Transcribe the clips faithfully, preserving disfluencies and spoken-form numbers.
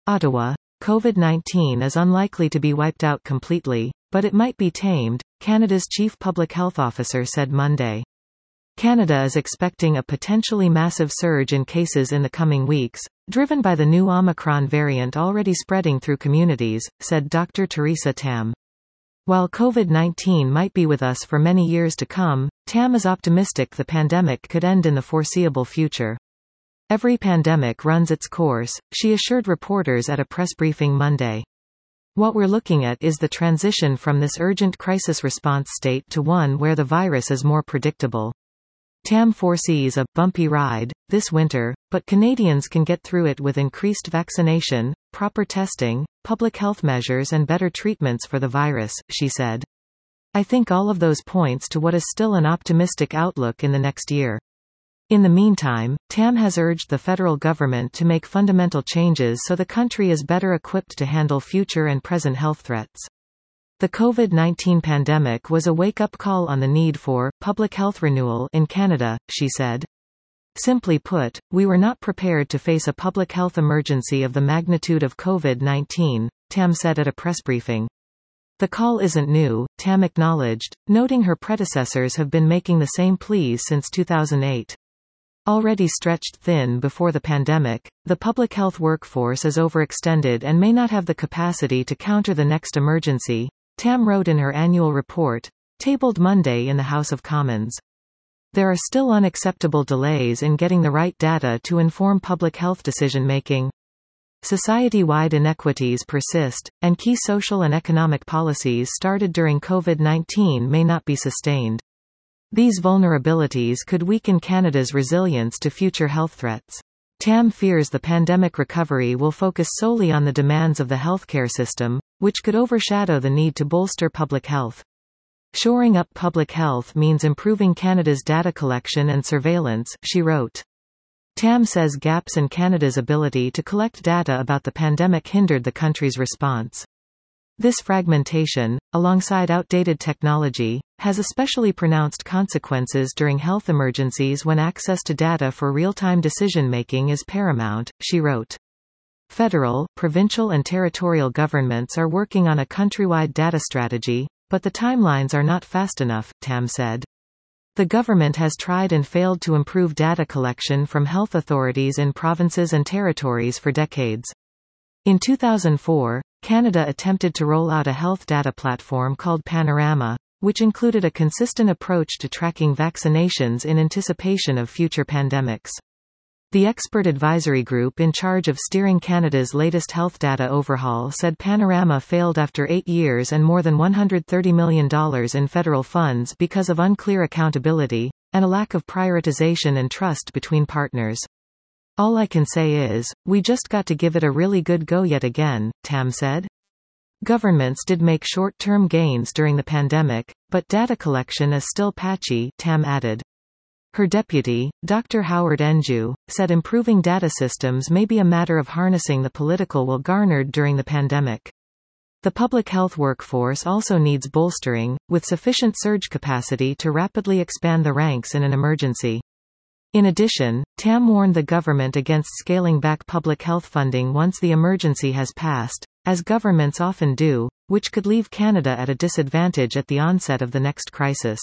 Ottawa. COVID nineteen is unlikely to be wiped out completely, but it might be tamed, Canada's chief public health officer said Monday. Canada is expecting a potentially massive surge in cases in the coming weeks, driven by the new Omicron variant already spreading through communities, said Doctor Theresa Tam. While COVID nineteen might be with us for many years to come, Tam is optimistic the pandemic could end in the foreseeable future. Every pandemic runs its course, she assured reporters at a press briefing Monday. What we're looking at is the transition from this urgent crisis response state to one where the virus is more predictable. Tam foresees a bumpy ride this winter, but Canadians can get through it with increased vaccination, proper testing, public health measures and better treatments for the virus, she said. I think all of those points to what is still an optimistic outlook in the next year. In the meantime, Tam has urged the federal government to make fundamental changes so the country is better equipped to handle future and present health threats. The COVID nineteen pandemic was a wake-up call on the need for public health renewal in Canada, she said. Simply put, we were not prepared to face a public health emergency of the magnitude of COVID nineteen, Tam said at a press briefing. The call isn't new, Tam acknowledged, noting her predecessors have been making the same pleas since two thousand eight. Already stretched thin before the pandemic, the public health workforce is overextended and may not have the capacity to counter the next emergency, Tam wrote in her annual report, tabled Monday in the House of Commons. There are still unacceptable delays in getting the right data to inform public health decision-making. Society-wide inequities persist, and key social and economic policies started during COVID nineteen may not be sustained. These vulnerabilities could weaken Canada's resilience to future health threats. Tam fears the pandemic recovery will focus solely on the demands of the healthcare system, which could overshadow the need to bolster public health. Shoring up public health means improving Canada's data collection and surveillance, she wrote. Tam says gaps in Canada's ability to collect data about the pandemic hindered the country's response. This fragmentation, alongside outdated technology, has especially pronounced consequences during health emergencies when access to data for real-time decision-making is paramount, she wrote. Federal, provincial and territorial governments are working on a countrywide data strategy, but the timelines are not fast enough, Tam said. The government has tried and failed to improve data collection from health authorities in provinces and territories for decades. In two thousand four, Canada attempted to roll out a health data platform called Panorama, which included a consistent approach to tracking vaccinations in anticipation of future pandemics. The expert advisory group in charge of steering Canada's latest health data overhaul said Panorama failed after eight years and more than one hundred thirty million dollars in federal funds because of unclear accountability, and a lack of prioritization and trust between partners. All I can say is, we just got to give it a really good go yet again, Tam said. Governments did make short-term gains during the pandemic, but data collection is still patchy, Tam added. Her deputy, Doctor Howard Enju, said improving data systems may be a matter of harnessing the political will garnered during the pandemic. The public health workforce also needs bolstering, with sufficient surge capacity to rapidly expand the ranks in an emergency. In addition, Tam warned the government against scaling back public health funding once the emergency has passed, as governments often do, which could leave Canada at a disadvantage at the onset of the next crisis.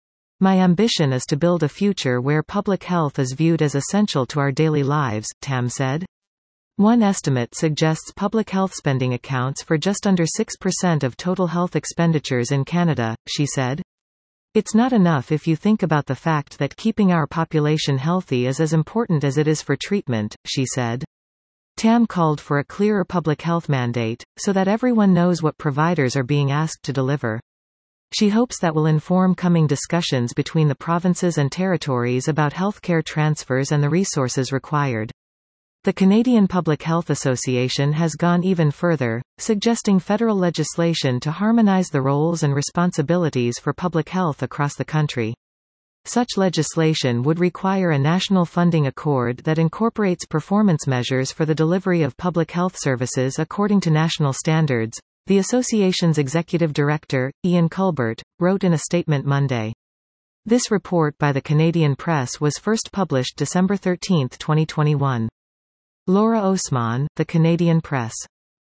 My ambition is to build a future where public health is viewed as essential to our daily lives, Tam said. One estimate suggests public health spending accounts for just under six percent of total health expenditures in Canada, she said. It's not enough if you think about the fact that keeping our population healthy is as important as it is for treatment, she said. Tam called for a clearer public health mandate, so that everyone knows what providers are being asked to deliver. She hopes that will inform coming discussions between the provinces and territories about healthcare transfers and the resources required. The Canadian Public Health Association has gone even further, suggesting federal legislation to harmonize the roles and responsibilities for public health across the country. Such legislation would require a national funding accord that incorporates performance measures for the delivery of public health services according to national standards, the association's executive director, Ian Culbert, wrote in a statement Monday. This report by the Canadian Press was first published December thirteenth, twenty twenty-one. Laura Osman, The Canadian Press.